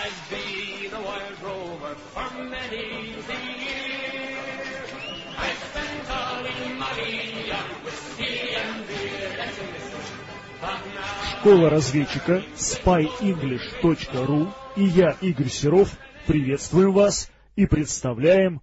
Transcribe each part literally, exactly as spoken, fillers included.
has been a wild rover for many a year. I spent all in money on whiskey and beer. That's a message. Школа разведчика спай инглиш точка ру и я, Игорь Серов, приветствуем вас и представляем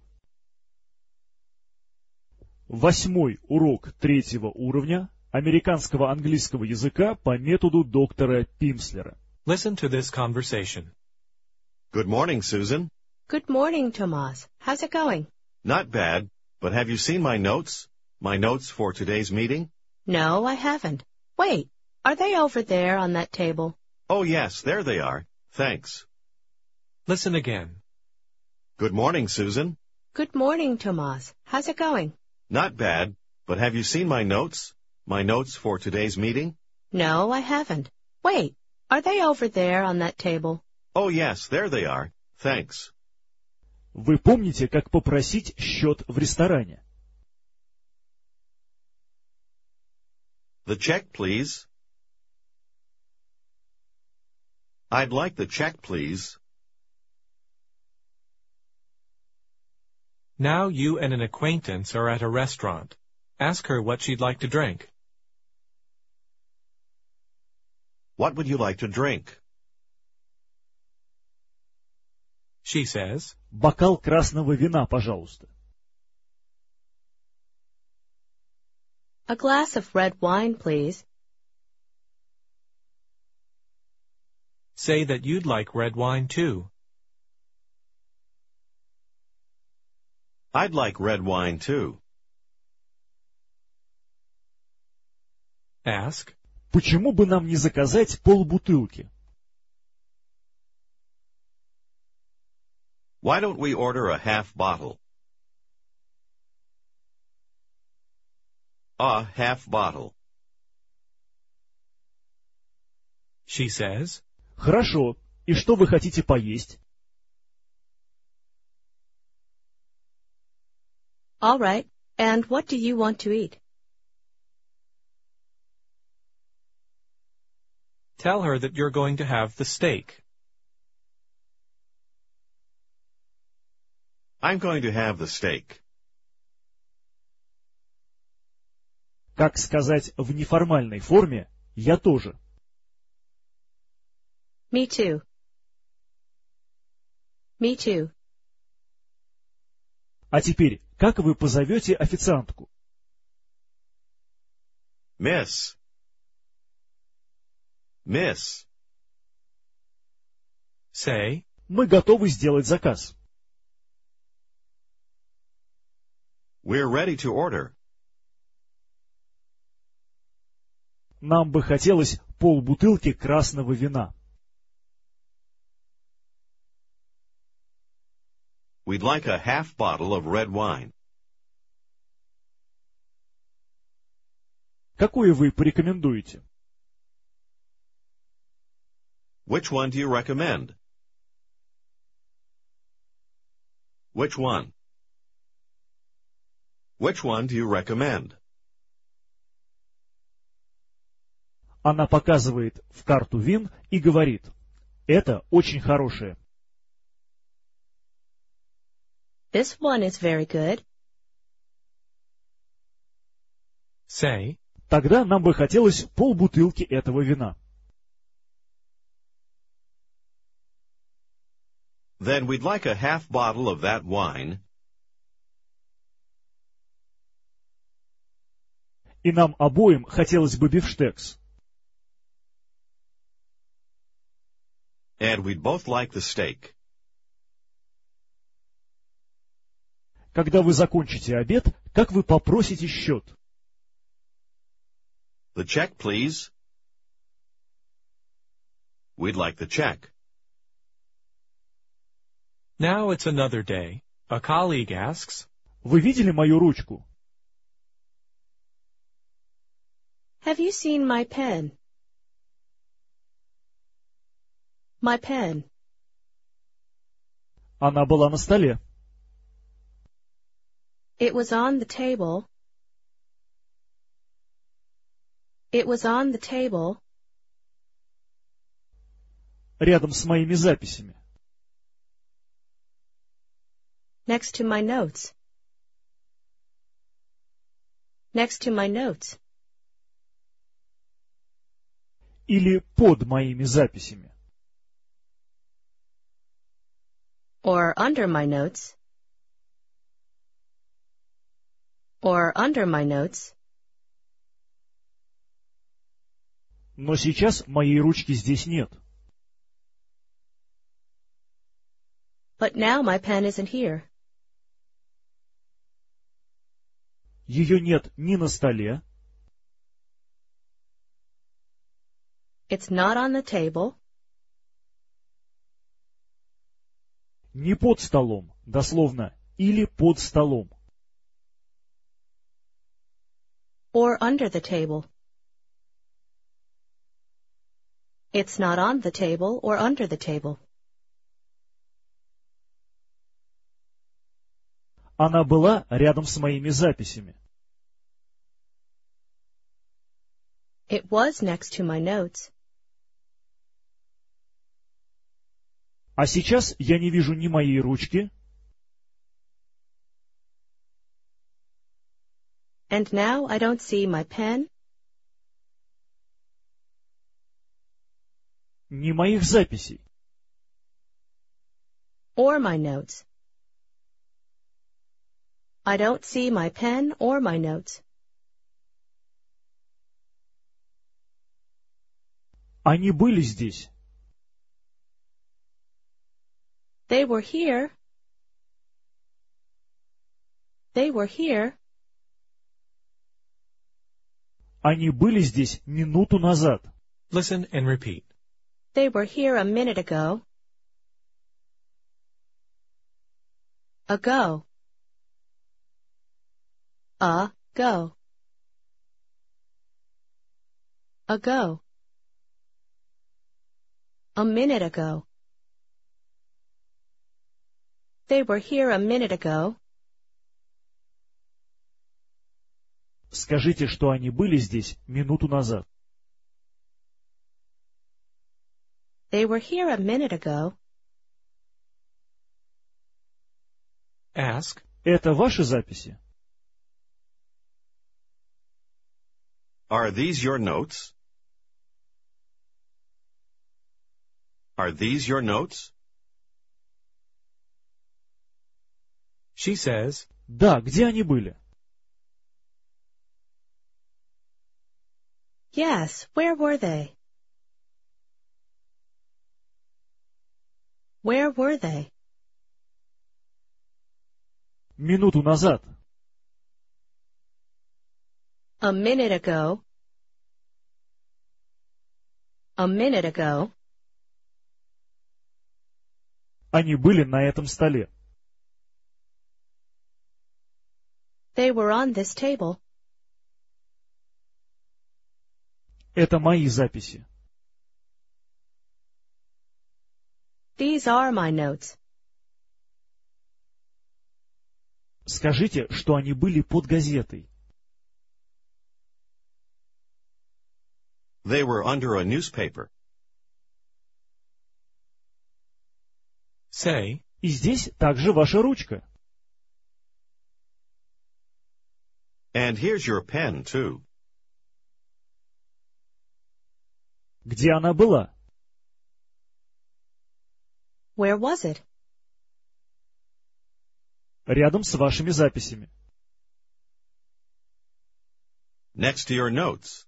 восьмой урок третьего уровня американского английского языка по методу доктора Пимслера. Listen to this conversation. Good morning, Susan. Good morning, Tomas. How's it going? Not bad, but have you seen my notes? My notes for today's meeting? No, I haven't. Wait, are they over there on that table? Oh, yes, there they are. Thanks. Listen again. Good morning, Susan. Good morning, Tomas. How's it going? Not bad, but have you seen my notes? My notes for today's meeting? No, I haven't. Wait, are they over there on that table? Oh, yes, there they are. Thanks. Вы помните, как попросить счет в ресторане? The check, please. I'd like the check, please. Now you and an acquaintance are at a restaurant. Ask her what she'd like to drink. What would you like to drink? She says, Бокал красного вина, пожалуйста. A glass of red wine, please. say that you'd like red wine too. I'd like red wine too. Ask, Почему бы нам не заказать полбутылки? Why don't we order a half bottle? A half bottle. she says, Хорошо. И что вы хотите поесть? All right. And what do you want to eat? tell her that you're going to have the steak. I'm going to have the steak. Как сказать в неформальной форме «я тоже»? Me too. Me too. А теперь, как вы позовете официантку? Miss. Miss. Say, Мы готовы сделать заказ. We're ready to order. Нам бы хотелось полбутылки красного вина. We'd like a half bottle of red wine. Какое вы порекомендуете? Which one do you recommend? Which one? Which one do you recommend? Она показывает в карту вин и говорит: это очень хорошее. This one is very good. say, Тогда нам бы хотелось полбутылки этого вина. Then we'd like a half bottle of that wine. И нам обоим хотелось бы бифштекс. And we'd both like the steak. Когда вы закончите обед, как вы попросите счет? The check, please. We'd like the check. now it's another day. A colleague asks, Вы видели мою ручку? Have you seen my pen? My pen. Она была на столе. It was on the table. It was on the table. Рядом с моими записями. Next to my notes. Next to my notes. Или под моими записями. Or under my notes. Or under my notes. Но сейчас моей ручки здесь нет. But now my pen isn't here. Ее нет ни на столе, It's not on the table. ни под столом, дословно, или под столом. Or under the table. It's not on the table or under the table. Она была рядом с моими записями. It was next to my notes. А сейчас я не вижу ни моей ручки, And now I don't see my pen ни моих записей. or my notes. I don't see my pen or my notes. Они были здесь. They were here. They were here. Они были здесь минуту назад. Listen and repeat. They were here a minute ago. Ago. A go. Ago. A minute ago. They were here a minute ago. Скажите, что они были здесь минуту назад. They were here a minute ago. Ask, Это ваши записи? Are these your notes? Are these your notes? she says, Да, где они были? Yes, where were they? Where were they? Минуту назад. A minute ago. A minute ago. Они были на этом столе. They were on this table. Это мои записи. These are my notes. Скажите, что они были под газетой. They were under a newspaper. say, И здесь также ваша ручка. And here's your pen, too. Где она была? Where was it? Рядом с вашими записями. Next to your notes.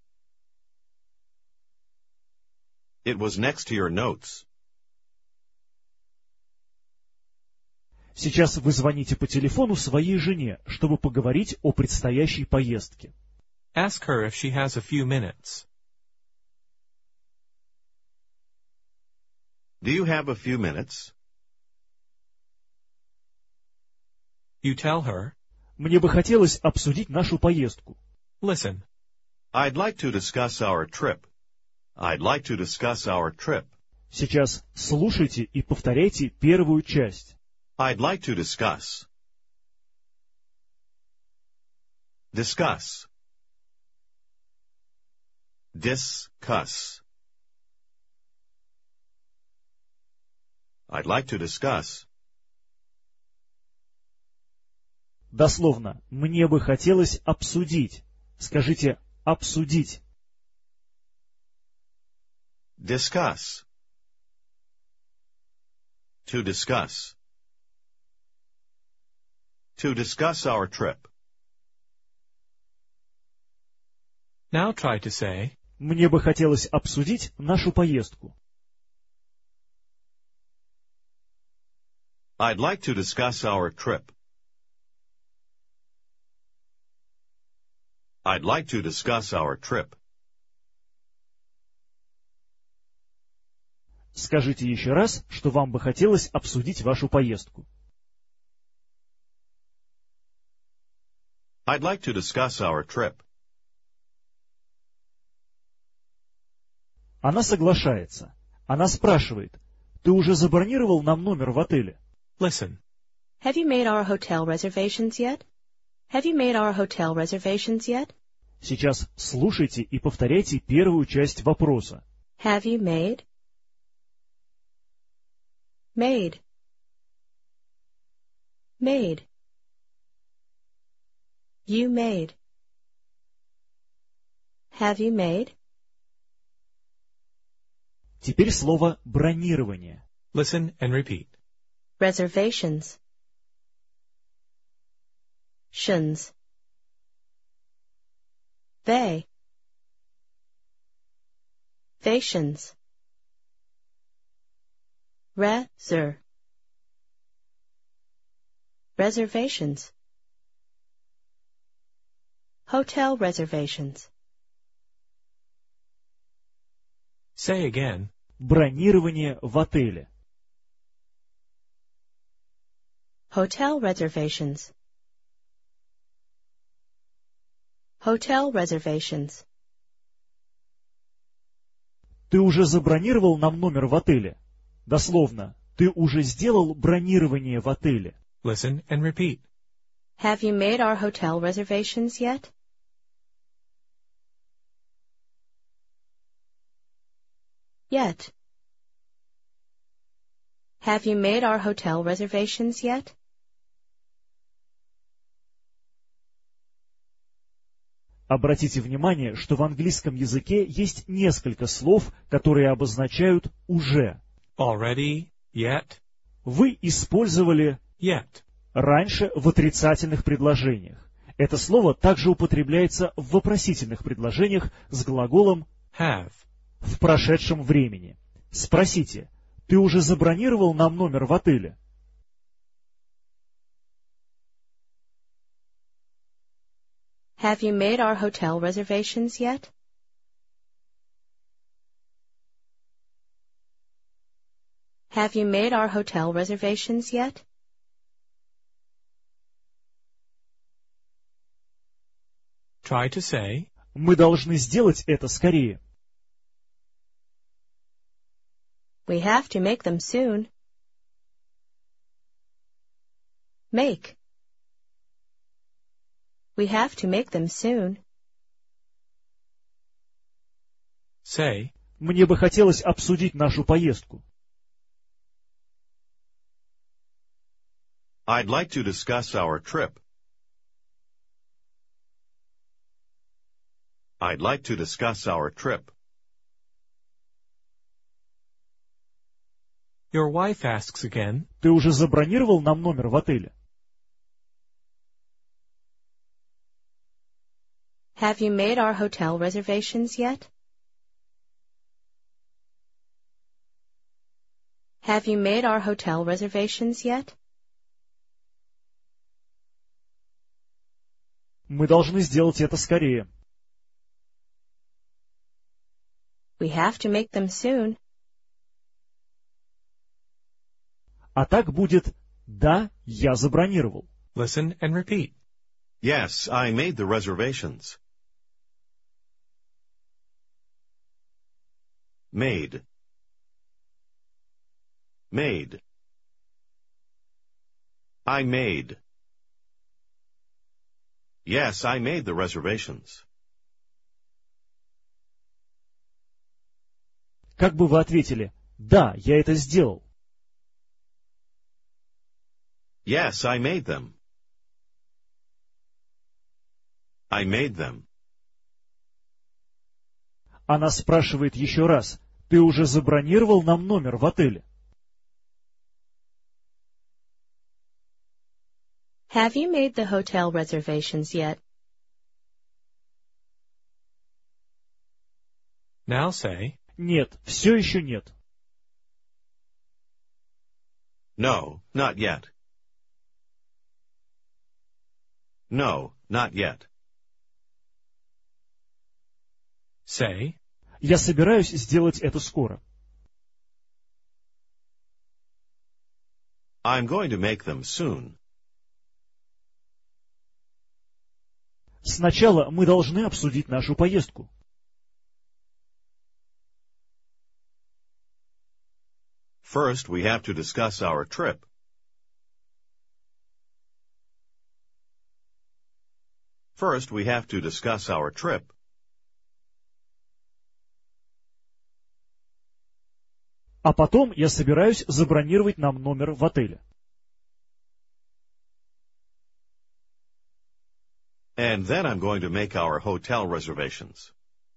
It was next to your notes. Сейчас вы звоните по телефону своей жене, чтобы поговорить о предстоящей поездке. ask her if she has a few minutes. Do you have a few minutes? You tell her, Мне бы хотелось обсудить нашу поездку. listen, I'd like to discuss our trip. I'd like to discuss our trip. Сейчас слушайте и повторяйте первую часть. I'd like to discuss. Discuss. Discuss. I'd like to discuss. Дословно, мне бы хотелось обсудить. Скажите «обсудить». Discuss. To discuss. To discuss our trip. Now try to say, Мне бы хотелось обсудить нашу поездку. I'd like to discuss our trip. I'd like to discuss our trip. Скажите еще раз, что вам бы хотелось обсудить вашу поездку. I'd like to discuss our trip. Она соглашается. Она спрашивает, ты уже забронировал нам номер в отеле? listen. Have you made our hotel reservations yet? Have you made our hotel reservations yet? Сейчас слушайте и повторяйте первую часть вопроса. Have you made? Made. Made. You made. Have you made? Теперь слово «бронирование». Listen and repeat. Reservations. Shins. They. Vations. Reser. Reservations. Hotel reservations. Say again. Бронирование в отеле. Hotel reservations. Hotel reservations. Ты уже забронировал нам номер в отеле? Дословно, ты уже сделал бронирование в отеле? Listen and repeat. Have you made our hotel reservations yet? Yet. Have you made our hotel reservations yet? Обратите внимание, что в английском языке есть несколько слов, которые обозначают «уже». Already, yet, Вы использовали yet. раньше в отрицательных предложениях. Это слово также употребляется в вопросительных предложениях с глаголом Have. в прошедшем времени. Спросите, ты уже забронировал нам номер в отеле? Have you made our hotel reservations yet? Have you made our hotel reservations yet? Try to say, Мы должны сделать это скорее. We have to make them soon. Make. We have to make them soon. say, Мне бы хотелось обсудить нашу поездку. I'd like to discuss our trip. I'd like to discuss our trip. Your wife asks again, Ты уже забронировал нам номер в отеле? Have you made our hotel reservations yet? Have you made our hotel reservations yet? Мы должны сделать это скорее. We have to make them soon. А так будет «да, я забронировал». listen and repeat. Yes, I made the reservations. Made. Made. I made. Yes, I made the reservations. Как бы вы ответили «да, я это сделал»? Yes, I made them. I made them. Она спрашивает еще раз: ты уже забронировал нам номер в отеле? Have you made the hotel reservations yet? Now say, Нет, все еще нет. No, not yet. No, not yet. say, Я собираюсь сделать это скоро. I'm going to make them soon. Сначала мы должны обсудить нашу поездку. First, we have to discuss our trip. First, we have to discuss our trip. А потом я собираюсь забронировать нам номер в отеле. And then I'm going to make our hotel reservations.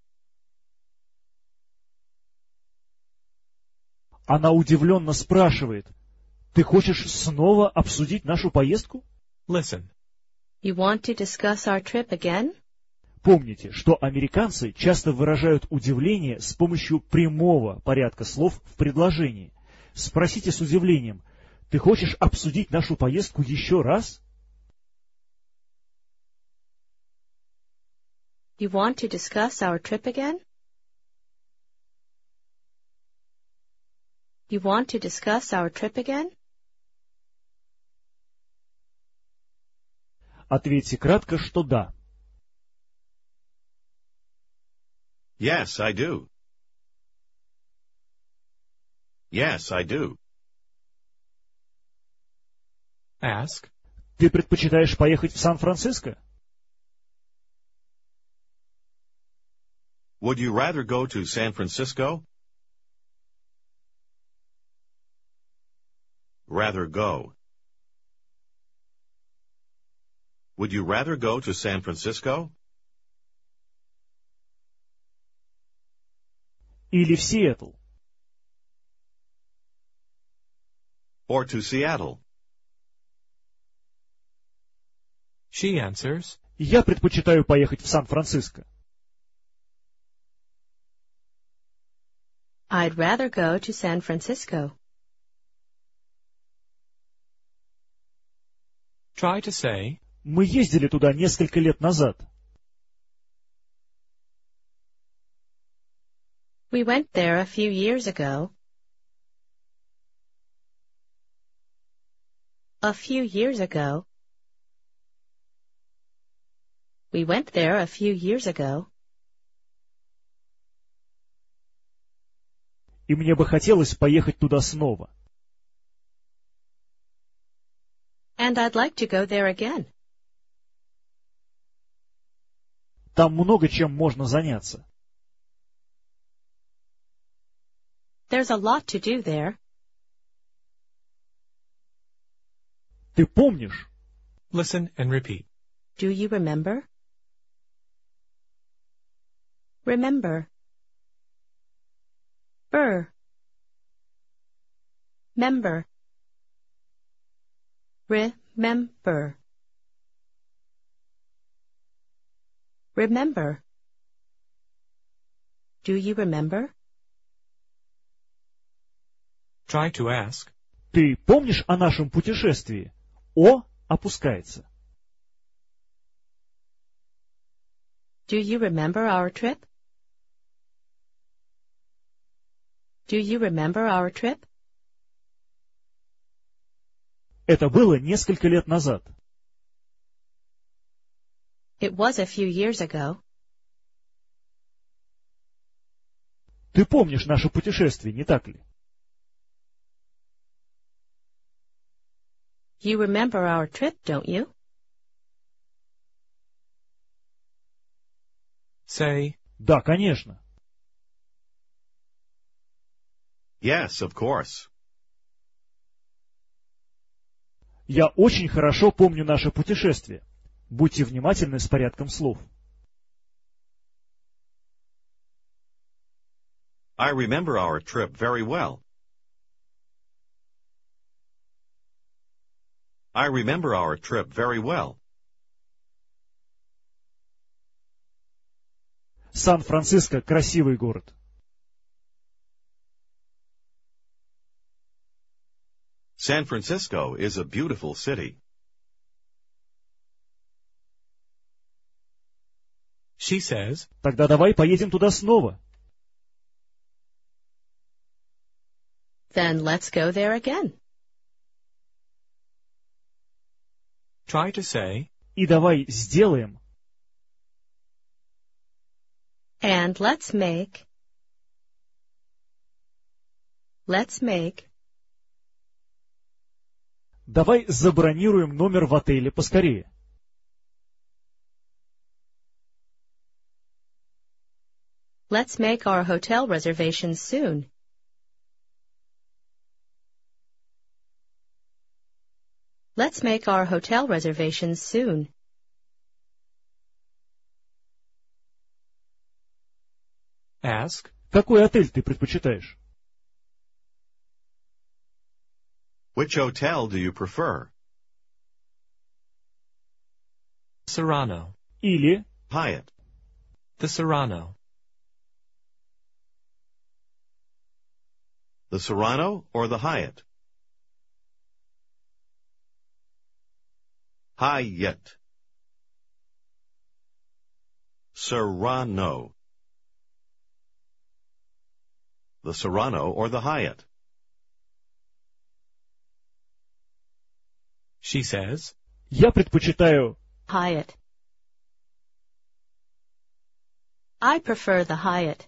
Она удивленно спрашивает: ты хочешь снова обсудить нашу поездку? listen, You want to discuss our trip again? Помните, что американцы часто выражают удивление с помощью прямого порядка слов в предложении. Спросите с удивлением: ты хочешь обсудить нашу поездку еще раз? You want to discuss our trip again? You want to discuss our trip again? Ответьте кратко, что да. Yes, I do. Yes, I do. ask, Ты предпочитаешь поехать в Сан-Франциско? Would you rather go to San Francisco? Rather go. Would you rather go to San Francisco? Или в Сиэтл? Or to Seattle? she answers, Я предпочитаю поехать в Сан-Франциско. I'd rather go to San Francisco. try to say, Мы ездили туда несколько лет назад. We went there a few years ago. A few years ago. We went there a few years ago. И мне бы хотелось поехать туда снова. And I'd like to go there again. Там много чем можно заняться. There's a lot to do there. Ты помнишь? listen and repeat. Do you remember? Remember. Burr. Member. Remember. Remember. Do you remember? Try to ask, Ты помнишь о нашем путешествии? О опускается. Do you remember our trip? Do you remember our trip? Это было несколько лет назад. It was a few years ago. Ты помнишь наше путешествие, не так ли? You remember our trip, don't you? say, Да, конечно. Yes, of course. Я очень хорошо помню наше путешествие. Будьте внимательны с порядком слов. I remember our trip very well. I remember our trip very well. Сан-Франциско — красивый город. San Francisco is a beautiful city. She says, Тогда давай поедем туда снова. Then let's go there again. try to say, И давай сделаем. And let's make. Let's make. Давай забронируем номер в отеле поскорее. Let's make our hotel reservations soon. Let's make our hotel reservations soon. ask, Какой отель ты предпочитаешь? Which hotel do you prefer? Serrano. Или Hyatt. The Serrano. The Serrano or the Hyatt? Hyatt. Serrano. The Serrano or the Hyatt? She says, я предпочитаю. Hyatt. I prefer the Hyatt.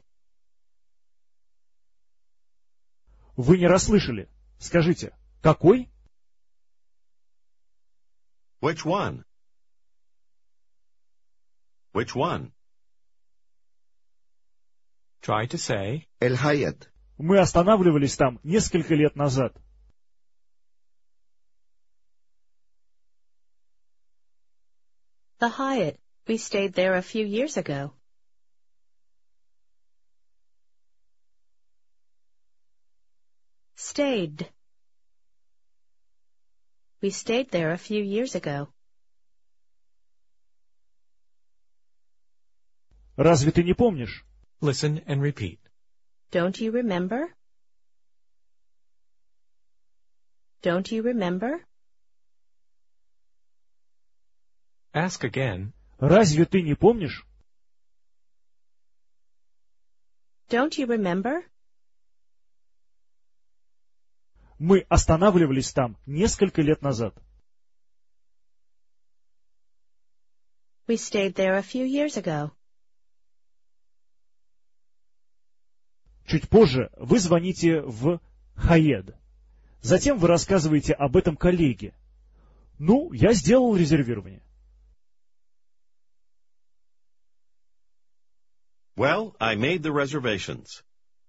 Вы не расслышали. Скажите, какой? Which one? Which one? try to say, El Hyatt. Мы останавливались там несколько лет назад. The Hyatt. We stayed there a few years ago. Stayed. We stayed there a few years ago. Разве ты не помнишь? listen and repeat. Don't you remember? Don't you remember? Ask again, Разве ты не помнишь? Don't you remember? Мы останавливались там несколько лет назад. We stayed there a few years ago. Чуть позже вы звоните в Hyatt. Затем вы рассказываете об этом коллеге. Ну, я сделал резервирование. Well, I made the reservations.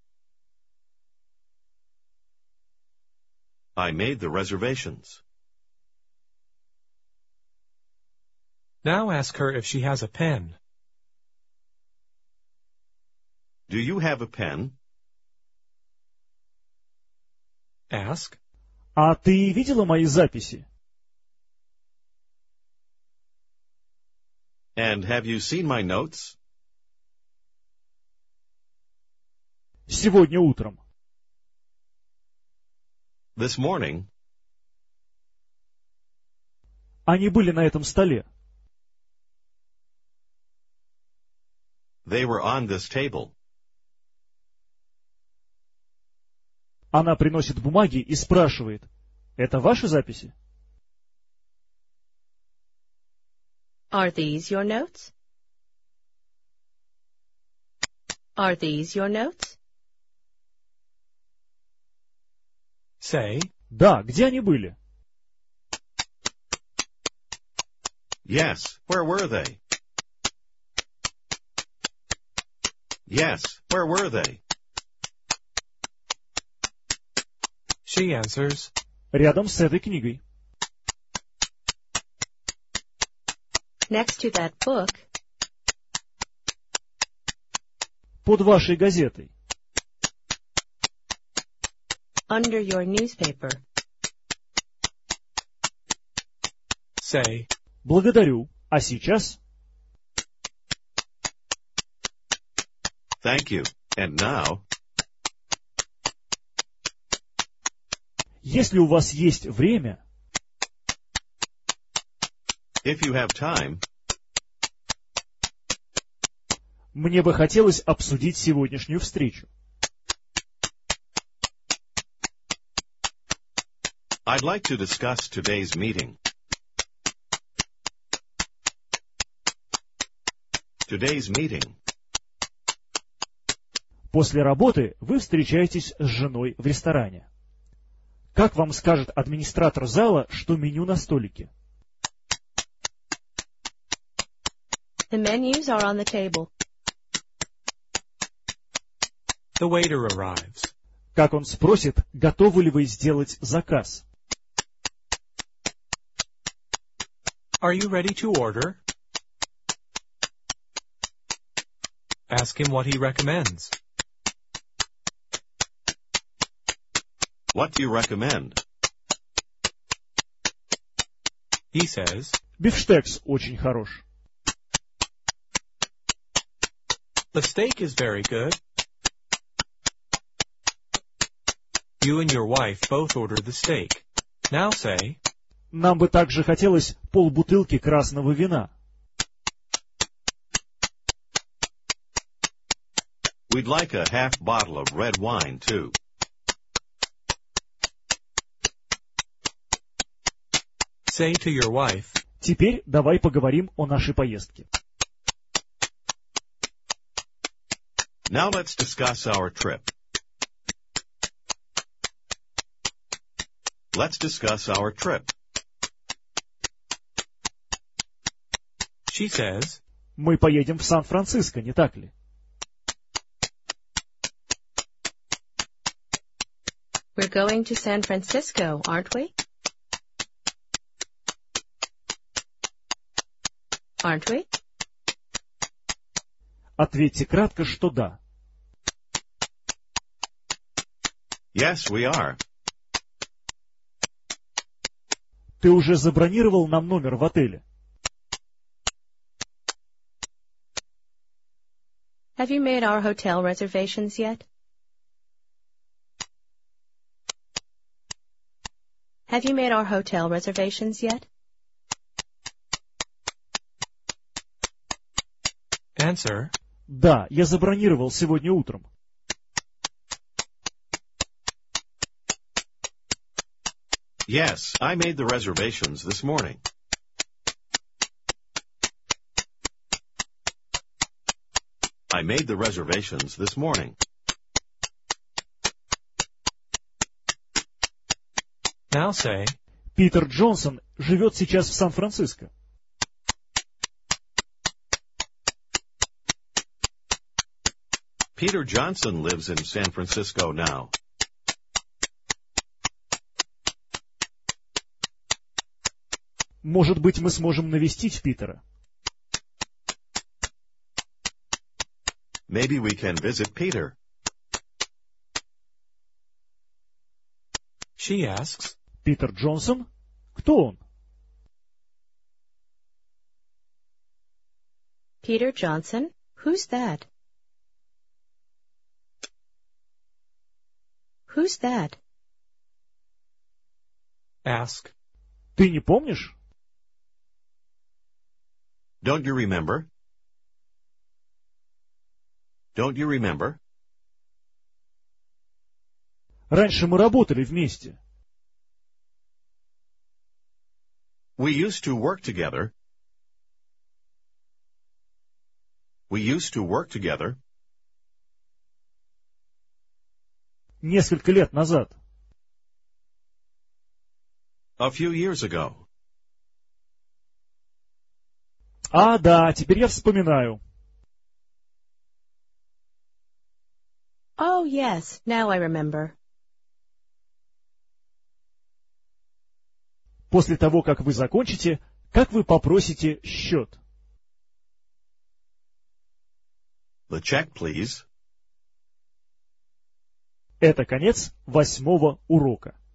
I made the reservations. now ask her if she has a pen. Do you have a pen? Ask, А ты видела мои записи? And have you seen my notes? Сегодня утром. This morning, Они были на этом столе. they were on this table. Она приносит бумаги и спрашивает, это ваши записи? Are these your notes? Are these your notes? say, Да, где они были? Yes, where were they? Yes, where were they? she answers, Рядом с этой книгой. Next to that book, под вашей газетой. under your newspaper. Say, Благодарю. А сейчас? Thank you. And now, Если у вас есть время, if you have time, мне бы хотелось обсудить сегодняшнюю встречу. I'd like to discuss today's meeting. Today's meeting. После работы вы встречаетесь с женой в ресторане. Как вам скажет администратор зала, что меню на столике? The menus are on the table. the waiter arrives. Как он спросит, готовы ли вы сделать заказ? Are you ready to order? Ask him what he recommends. What do you recommend? He says, Бифштекс очень хорош. the steak is very good. You and your wife both order the steak. Now say, Нам бы также хотелось полбутылки красного вина. We'd like a half bottle of red wine, too. say to your wife, Теперь давай поговорим о нашей поездке. Now let's discuss our trip. Let's discuss our trip. she says, Мы поедем в Сан-Франциско, не так ли? We're going to San Francisco, aren't we? Aren't we? Ответьте кратко, что да. Yes, we are. Ты уже забронировал нам номер в отеле? Have you made our hotel reservations yet? Have you made our hotel reservations yet? answer, Да, я забронировал сегодня утром. Yes, I made the reservations this morning. I made the reservations this morning. now say, Питер Джонсон живет сейчас в Сан-Франциско. Peter Johnson lives in San Francisco now. Может быть, мы сможем навестить Питера. Maybe we can visit Peter. she asks, Питер Джонсон? Кто он? Peter Johnson? Who's that? Who's that? ask, Ты не помнишь? Don't you remember? Don't you remember? Раньше мы работали вместе. We used to work together. We used to work together. Несколько лет назад. A few years ago. А, да, теперь я вспоминаю. Oh, yes, now I remember. После того, как вы закончите, Как вы попросите счет? The check, please. Это конец восьмого урока.